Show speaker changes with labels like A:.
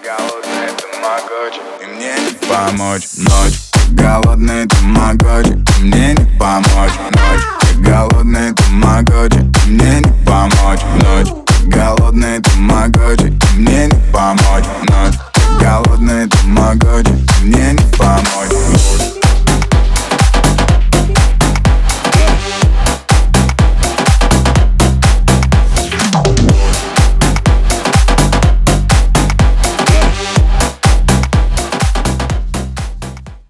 A: голодный тамагочи, и мне не помочь. Ночь, голодный тамагочи, и мне не помочь. Ночь, голодный тамагочи, и мне не помочь. Ночь, голодный тамагочи, и мне не помочь. Ночь, голодный тамагочи.